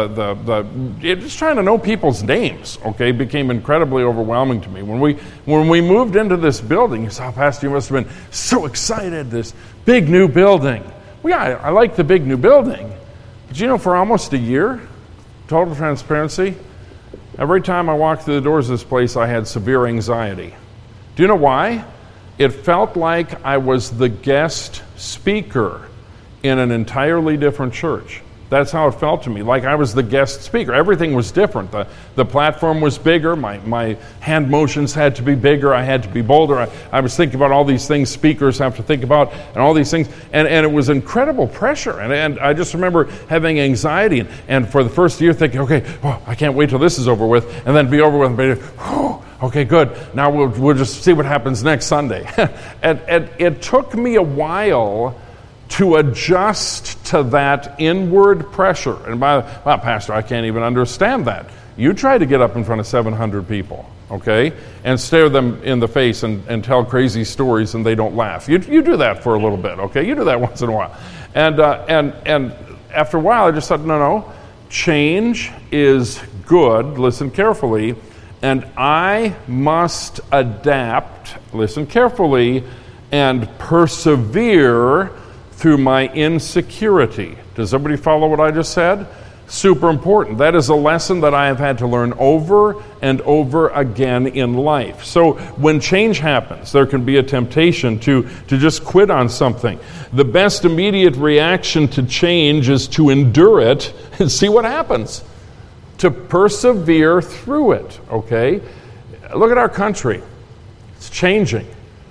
Speaker 1: just trying to know people's names, okay, became incredibly overwhelming to me. When we moved into this building, you saw, Pastor, you must have been so excited, this big new building. Well, yeah, I like the big new building. But you know, for almost a year, total transparency, every time I walked through the doors of this place, I had severe anxiety. Do you know why? It felt like I was the guest speaker in an entirely different church. That's how it felt to me, like I was the guest speaker. Everything was different. The platform was bigger. My hand motions had to be bigger. I had to be bolder. I was thinking about all these things speakers have to think about and all these things. And it was incredible pressure. And I just remember having anxiety. And for the first year thinking, okay, well, I can't wait till this is over with. And then be over with. And okay, good. Now we'll just see what happens next Sunday. and it took me a while to adjust to that inward pressure. And Pastor, I can't even understand that. You try to get up in front of 700 people, okay, and stare them in the face and tell crazy stories and they don't laugh. You do that for a little bit, okay? You do that once in a while. And after a while, I just thought, no, change is good. Listen carefully. And I must adapt, listen carefully, and persevere through my insecurity. Does everybody follow what I just said? Super important. That is a lesson that I have had to learn over and over again in life. So when change happens, there can be a temptation to just quit on something. The best immediate reaction to change is to endure it and see what happens. To persevere through it, okay? Look at our country. It's changing.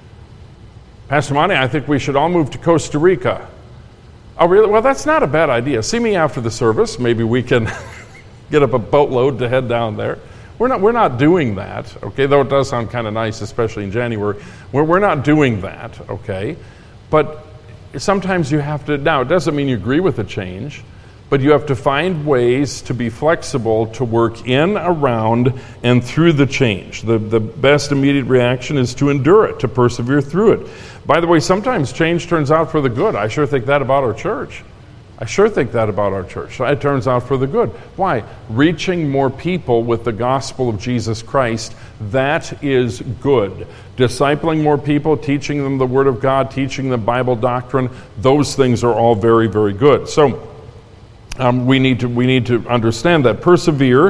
Speaker 1: Pastor Monty, I think we should all move to Costa Rica. Oh, really? Well, that's not a bad idea. See me after the service. Maybe we can get up a boatload to head down there. We're not doing that, okay? Though it does sound kind of nice, especially in January. We're not doing that, okay? But sometimes you have to. Now, it doesn't mean you agree with the change, but you have to find ways to be flexible, to work in, around, and through the change. The best immediate reaction is to endure it, to persevere through it. By the way, sometimes change turns out for the good. I sure think that about our church. It turns out for the good. Why? Reaching more people with the gospel of Jesus Christ, that is good. Discipling more people, teaching them the Word of God, teaching them Bible doctrine, those things are all very, very good. So, we need to understand that. Persevere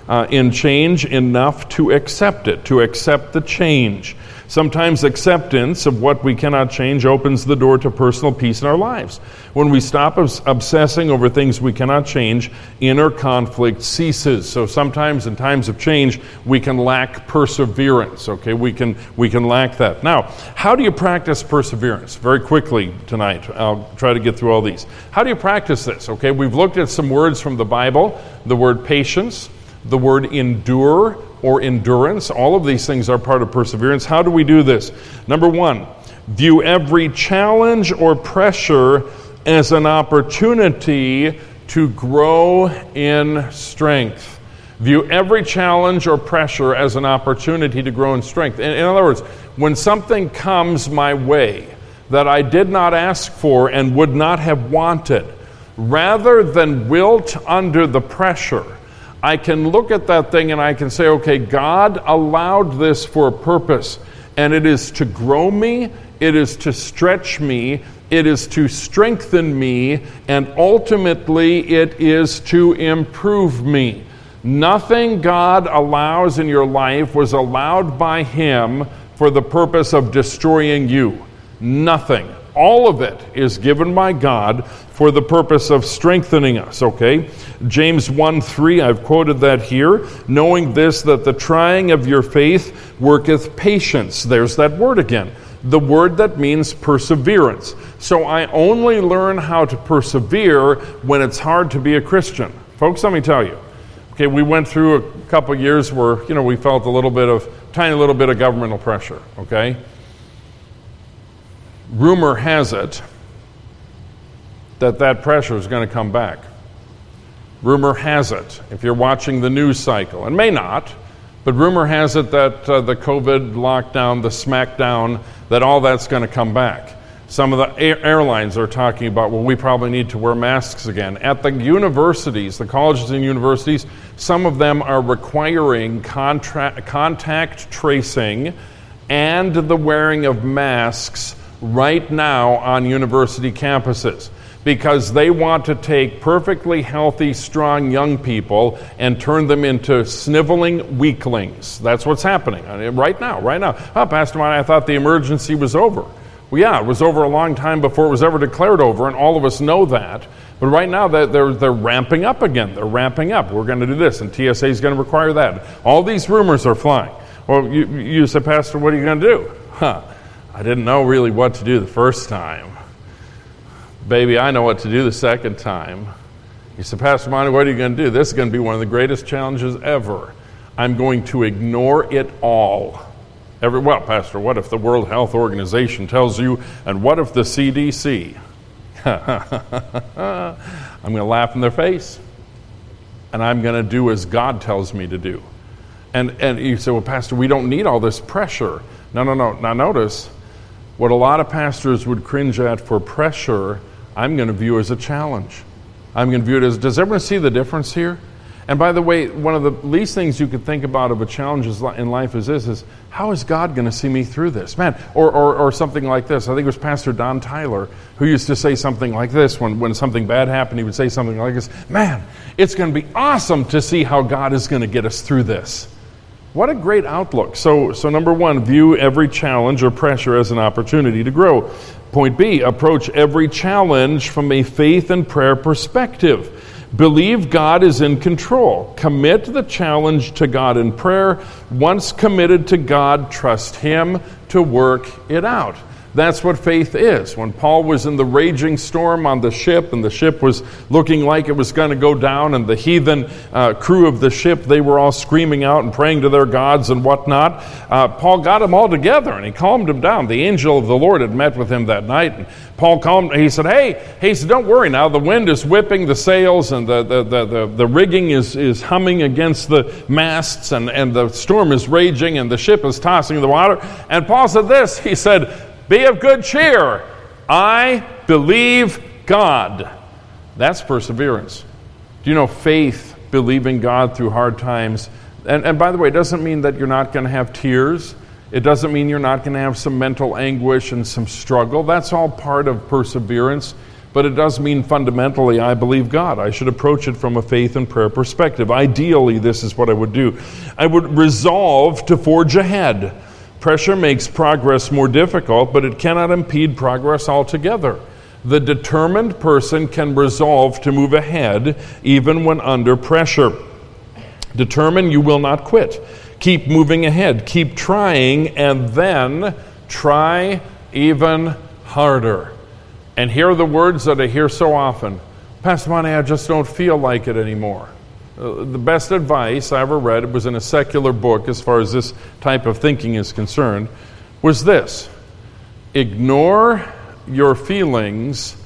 Speaker 1: in change enough to accept it, to accept the change. Sometimes acceptance of what we cannot change opens the door to personal peace in our lives. When we stop obsessing over things we cannot change, inner conflict ceases. So sometimes in times of change, we can lack perseverance, okay? We can lack that. Now, how do you practice perseverance? Very quickly tonight, I'll try to get through all these. How do you practice this? Okay, we've looked at some words from the Bible, the word patience, the word endure, or endurance. All of these things are part of perseverance. How do we do this? Number one, view every challenge or pressure as an opportunity to grow in strength. View every challenge or pressure as an opportunity to grow in strength. In other words, when something comes my way that I did not ask for and would not have wanted, rather than wilt under the pressure, I can look at that thing and I can say, okay, God allowed this for a purpose, and it is to grow me, it is to stretch me, it is to strengthen me, and ultimately it is to improve me. Nothing God allows in your life was allowed by Him for the purpose of destroying you. Nothing. All of it is given by God for the purpose of strengthening us, okay? James 1:3, I've quoted that here. Knowing this, that the trying of your faith worketh patience. There's that word again. The word that means perseverance. So I only learn how to persevere when it's hard to be a Christian. Folks, let me tell you. Okay, we went through a couple years where, we felt tiny little bit of governmental pressure, okay? Rumor has it that pressure is going to come back. Rumor has it, if you're watching the news cycle, and may not, but rumor has it that the COVID lockdown, the smackdown, that all that's going to come back. Some of the airlines are talking about, well, we probably need to wear masks again. At the universities, the colleges and universities, some of them are requiring contact tracing and the wearing of masks right now on university campuses, because they want to take perfectly healthy, strong young people and turn them into sniveling weaklings. That's what's happening right now. Oh, Pastor Monty, I thought the emergency was over. Well, yeah, it was over a long time before it was ever declared over, and all of us know that. But right now, they're ramping up again. They're ramping up. We're going to do this, and TSA is going to require that. All these rumors are flying. Well, you say, Pastor, what are you going to do? I didn't know really what to do the first time. Baby, I know what to do the second time. You said, Pastor Monty, what are you going to do? This is going to be one of the greatest challenges ever. I'm going to ignore it all. Well, Pastor, what if the World Health Organization tells you, and what if the CDC? I'm going to laugh in their face, and I'm going to do as God tells me to do. And you say, well, Pastor, we don't need all this pressure. No. Now notice, what a lot of pastors would cringe at for pressure, I'm going to view as a challenge. I'm going to view it as, does everyone see the difference here? And by the way, one of the least things you could think about of a challenge in life is this, is how is God going to see me through this? Man, or something like this. I think it was Pastor Don Tyler who used to say something like this. When something bad happened, he would say something like this, man, it's going to be awesome to see how God is going to get us through this. What a great outlook. So number one, view every challenge or pressure as an opportunity to grow. Point B, approach every challenge from a faith and prayer perspective. Believe God is in control. Commit the challenge to God in prayer. Once committed to God, trust Him to work it out. That's what faith is. When Paul was in the raging storm on the ship, and the ship was looking like it was going to go down, and the heathen crew of the ship, they were all screaming out and praying to their gods and whatnot, Paul got them all together, and he calmed them down. The angel of the Lord had met with him that night, and Paul calmed. He said, hey, don't worry now. The wind is whipping the sails, and the rigging is humming against the masts, and the storm is raging, and the ship is tossing in the water. And Paul said this, he said, be of good cheer. I believe God. That's perseverance. Do you know faith, believing God through hard times? And by the way, it doesn't mean that you're not going to have tears. It doesn't mean you're not going to have some mental anguish and some struggle. That's all part of perseverance. but it does mean fundamentally I believe God. I should approach it from a faith and prayer perspective. Ideally, this is what I would do. I would resolve to forge ahead. Pressure makes progress more difficult, but it cannot impede progress altogether. The determined person can resolve to move ahead even when under pressure. Determine you will not quit. Keep moving ahead. Keep trying, and then try even harder. And here are the words that I hear so often. Pastor Monty, I just don't feel like it anymore. The best advice I ever read, it was in a secular book as far as this type of thinking is concerned, was this: ignore your feelings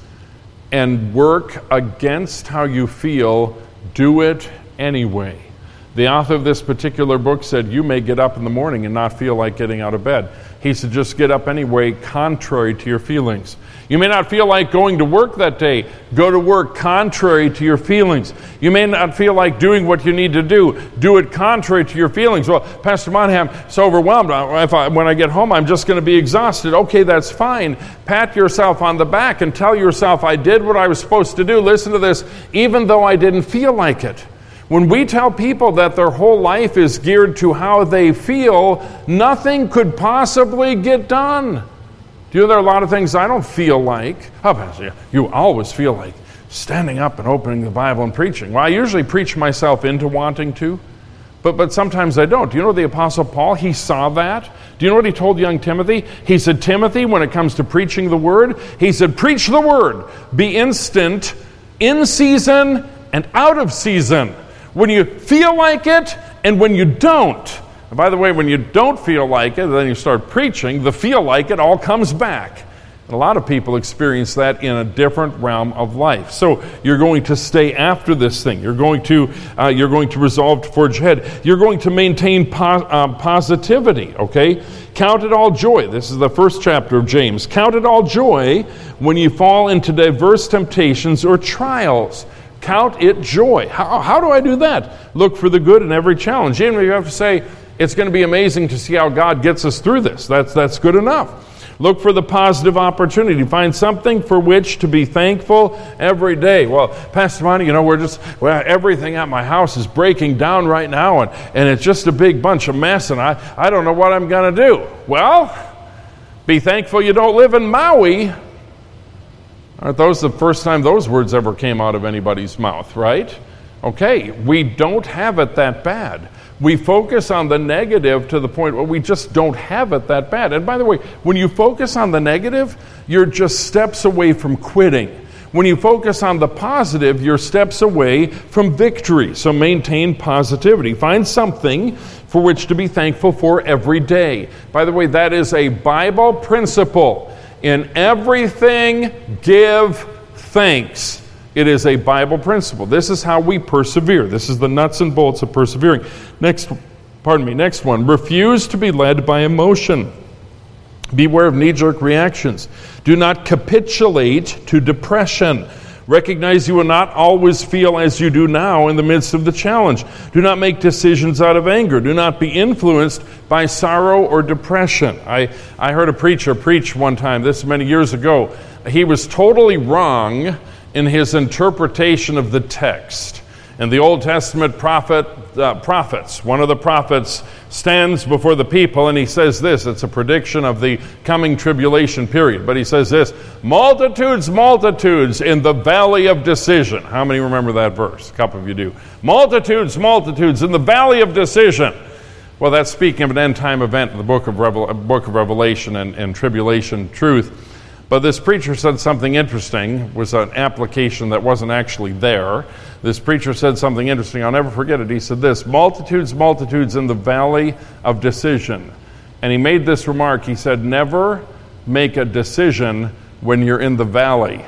Speaker 1: and work against how you feel. Do it anyway. The author of this particular book said, you may get up in the morning and not feel like getting out of bed. He said, just get up anyway, contrary to your feelings. You may not feel like going to work that day. Go to work contrary to your feelings. You may not feel like doing what you need to do. Do it contrary to your feelings. Well, Pastor Monham, so overwhelmed. When I get home, I'm just going to be exhausted. Okay, that's fine. Pat yourself on the back and tell yourself, I did what I was supposed to do. Listen to this, even though I didn't feel like it. When we tell people that their whole life is geared to how they feel, nothing could possibly get done. Do you know there are a lot of things I don't feel like? Oh, Pastor, you always feel like standing up and opening the Bible and preaching. Well, I usually preach myself into wanting to, but sometimes I don't. Do you know the Apostle Paul, he saw that? Do you know what he told young Timothy? He said, Timothy, when it comes to preaching the Word, he said, preach the Word. Be instant, in season, and out of season. When you feel like it and when you don't. And by the way, when you don't feel like it, then you start preaching, the feel like it all comes back. And a lot of people experience that in a different realm of life. So you're going to stay after this thing. You're going to resolve to forge ahead. You're going to maintain positivity, okay? Count it all joy. This is the first chapter of James. Count it all joy when you fall into diverse temptations or trials. Count it joy. How do I do that? Look for the good in every challenge. You have to say, it's going to be amazing to see how God gets us through this. That's good enough. Look for the positive opportunity. Find something for which to be thankful every day. Well, Pastor Monty, everything at my house is breaking down right now, and it's just a big bunch of mess, and I don't know what I'm going to do. Well, be thankful you don't live in Maui. Aren't those the first time those words ever came out of anybody's mouth, right? Okay, we don't have it that bad. We focus on the negative to the point where we just don't have it that bad. And by the way, when you focus on the negative, you're just steps away from quitting. When you focus on the positive, you're steps away from victory. So maintain positivity. Find something for which to be thankful for every day. By the way, that is a Bible principle. In everything, give thanks. It is a Bible principle. This is how we persevere. This is the nuts and bolts of persevering. Next one. Refuse to be led by emotion. Beware of knee-jerk reactions. Do not capitulate to depression. Recognize you will not always feel as you do now in the midst of the challenge. Do not make decisions out of anger. Do not be influenced by sorrow or depression. I heard a preacher preach one time, this many years ago. He was totally wrong in his interpretation of the text. In the Old Testament prophets, one of the prophets stands before the people and he says this. It's a prediction of the coming tribulation period. But he says this, multitudes, multitudes in the valley of decision. How many remember that verse? A couple of you do. Multitudes, multitudes in the valley of decision. Well, that's speaking of an end-time event in the book of Revelation and tribulation truth. But this preacher said something interesting, was an application that wasn't actually there. This preacher said something interesting, I'll never forget it. He said this, multitudes, multitudes in the valley of decision. And he made this remark, he said, never make a decision when you're in the valley.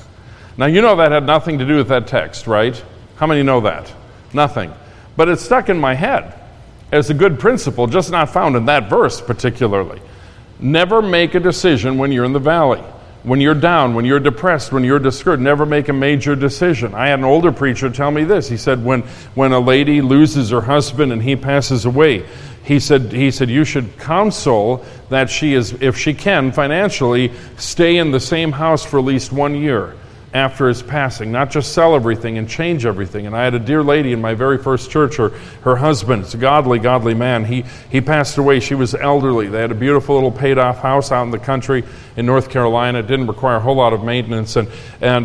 Speaker 1: Now you know that had nothing to do with that text, right? How many know that? Nothing. But it stuck in my head as a good principle, just not found in that verse particularly. Never make a decision when you're in the valley. When you're down, when you're depressed, when you're discouraged, never make a major decision. I had an older preacher tell me this. He said when a lady loses her husband and he passes away, he said you should counsel that she is, if she can financially, stay in the same house for at least 1 year. after his passing, not just sell everything and change everything. And I had a dear lady in my very first church, her husband, it's a godly man. He passed away. She was elderly. They had a beautiful little paid-off house out in the country in North Carolina. It didn't require a whole lot of maintenance. And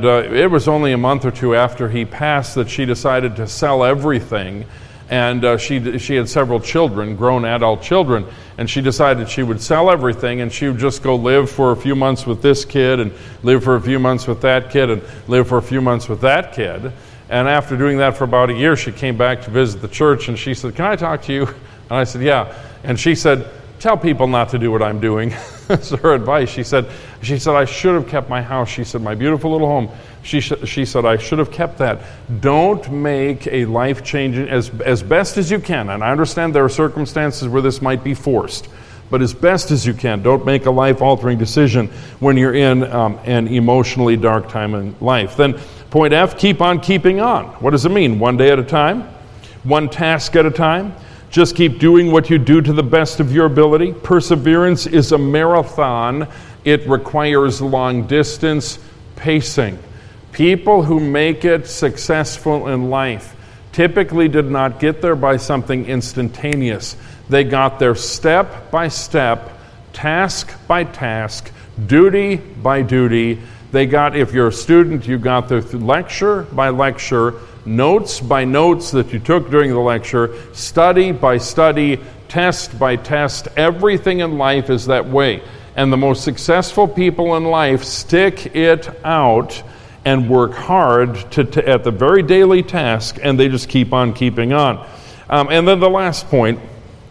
Speaker 1: it was only a month or two after he passed that she decided to sell everything. And she had several children, grown adult children, and she decided she would sell everything and she would just go live for a few months with this kid and live for a few months with that kid and live for a few months with that kid. And after doing that for about a year, she came back to visit the church and she said, "Can I talk to you?" And I said, "Yeah." And she said, "Tell people not to do what I'm doing." That's her advice. She said, "I should have kept my house." She said, "My beautiful little home." She said, "I should have kept that." Don't make a life-changing, as best as you can, and I understand there are circumstances where this might be forced, but as best as you can, don't make a life-altering decision when you're in an emotionally dark time in life. Then point F, keep on keeping on. What does it mean? One day at a time? One task at a time? Just keep doing what you do to the best of your ability. Perseverance is a marathon. It requires long-distance pacing. People who make it successful in life typically did not get there by something instantaneous. They got there step by step, task by task, duty by duty. They got, if you're a student, you got there through lecture by lecture, notes by notes that you took during the lecture, study by study, test by test. Everything in life is that way. And the most successful people in life stick it out and work hard at the very daily task, and they just keep on keeping on. And then the last point,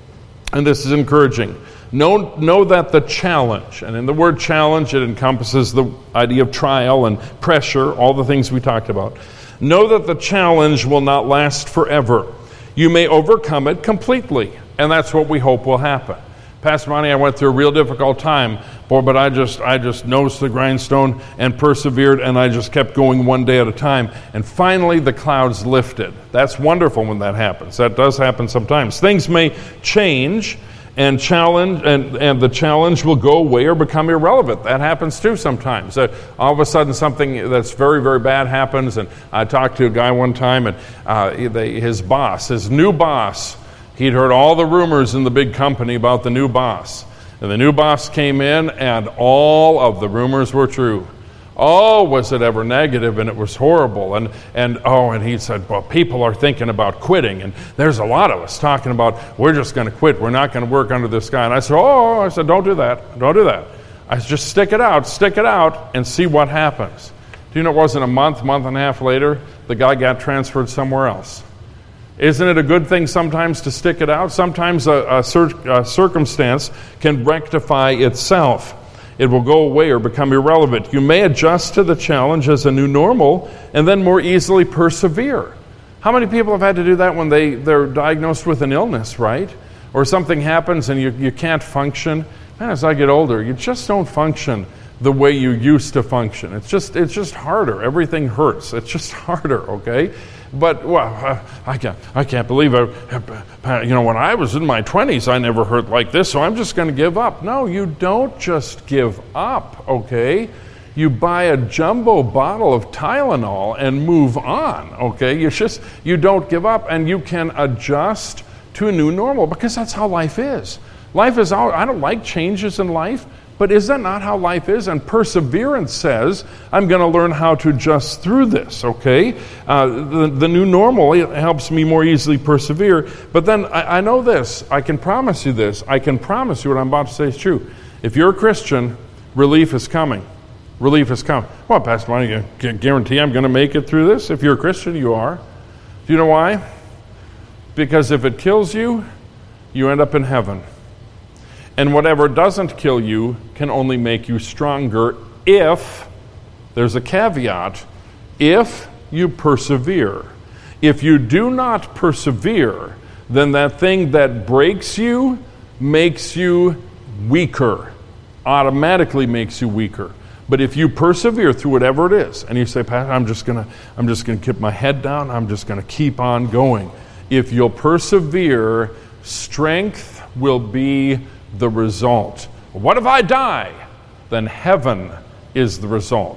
Speaker 1: and this is encouraging, know that the challenge, and in the word challenge it encompasses the idea of trial and pressure, all the things we talked about. Know that the challenge will not last forever. You may overcome it completely, and that's what we hope will happen. Pastor Monty, I went through a real difficult time, boy, but I just nosed the grindstone and persevered, and I just kept going one day at a time. And finally, the clouds lifted. That's wonderful when that happens. That does happen sometimes. Things may change, and the challenge will go away or become irrelevant. That happens too sometimes. All of a sudden, something that's very, very bad happens. And I talked to a guy one time, and his new boss. He'd heard all the rumors in the big company about the new boss. And the new boss came in, and all of the rumors were true. Oh, was it ever negative, and it was horrible. And he said, well, people are thinking about quitting, and there's a lot of us talking about, we're just going to quit. We're not going to work under this guy. And I said, don't do that. Don't do that. I said, just stick it out, and see what happens. Do you know it wasn't a month and a half later, the guy got transferred somewhere else? Isn't it a good thing sometimes to stick it out? Sometimes a circumstance can rectify itself. It will go away or become irrelevant. You may adjust to the challenge as a new normal and then more easily persevere. How many people have had to do that when they're diagnosed with an illness, right? Or something happens and you can't function. Man, as I get older, you just don't function the way you used to function. It's just harder. Everything hurts. It's just harder, okay? But, I can't believe when I was in my 20s, I never hurt like this, so I'm just going to give up. No, you don't just give up, okay? You buy a jumbo bottle of Tylenol and move on, okay? You don't give up, and you can adjust to a new normal, because that's how life is. Life is I don't like changes in life, but is that not how life is? And perseverance says, I'm going to learn how to adjust through this, okay? The new normal helps me more easily persevere. But then I know this. I can promise you this. I can promise you what I'm about to say is true. If you're a Christian, relief is coming. Relief is coming. Well, Pastor Monty, you can guarantee I'm going to make it through this? If you're a Christian, you are. Do you know why? Because if it kills you, you end up in heaven. And whatever doesn't kill you can only make you stronger if, there's a caveat, if you persevere. If you do not persevere, then that thing that breaks you makes you weaker, automatically makes you weaker. But if you persevere through whatever it is, and you say, Pastor, I'm just gonna keep my head down, I'm just gonna keep on going. If you'll persevere, strength will be the result. What if I die? Then heaven is the result.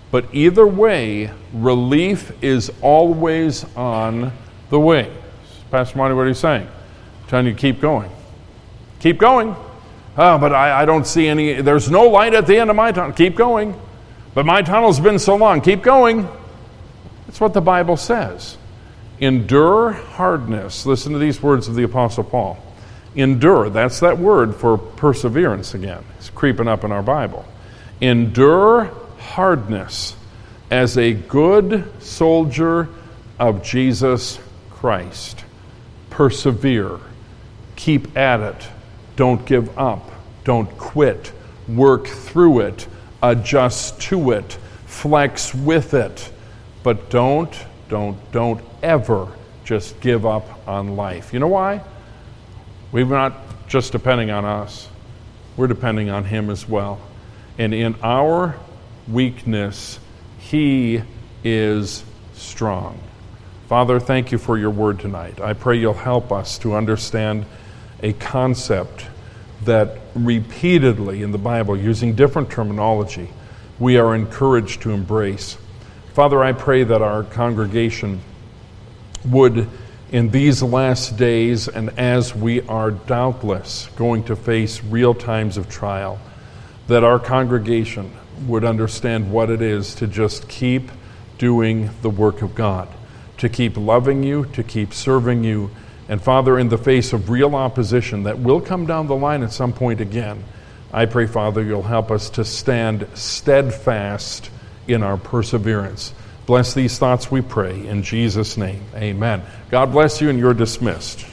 Speaker 1: But either way, relief is always on the way. Pastor Marty, what are you saying? I'm telling you, keep going. Keep going. Oh, but I don't see any, there's no light at the end of my tunnel. Keep going. But my tunnel's been so long. Keep going. That's what the Bible says. Endure hardness. Listen to these words of the Apostle Paul. Endure, that's that word for perseverance again. It's creeping up in our Bible. Endure hardness as a good soldier of Jesus Christ. Persevere. Keep at it. Don't give up. Don't quit. Work through it. Adjust to it. Flex with it. But don't ever just give up on life. You know why? We're not just depending on us. We're depending on Him as well. And in our weakness, He is strong. Father, thank you for your word tonight. I pray you'll help us to understand a concept that repeatedly in the Bible, using different terminology, we are encouraged to embrace. Father, I pray that our congregation would, in these last days, and as we are doubtless going to face real times of trial, that our congregation would understand what it is to just keep doing the work of God, to keep loving you, to keep serving you. And Father, in the face of real opposition that will come down the line at some point again, I pray, Father, you'll help us to stand steadfast in our perseverance. Bless these thoughts, we pray, in Jesus' name. Amen. God bless you, and you're dismissed.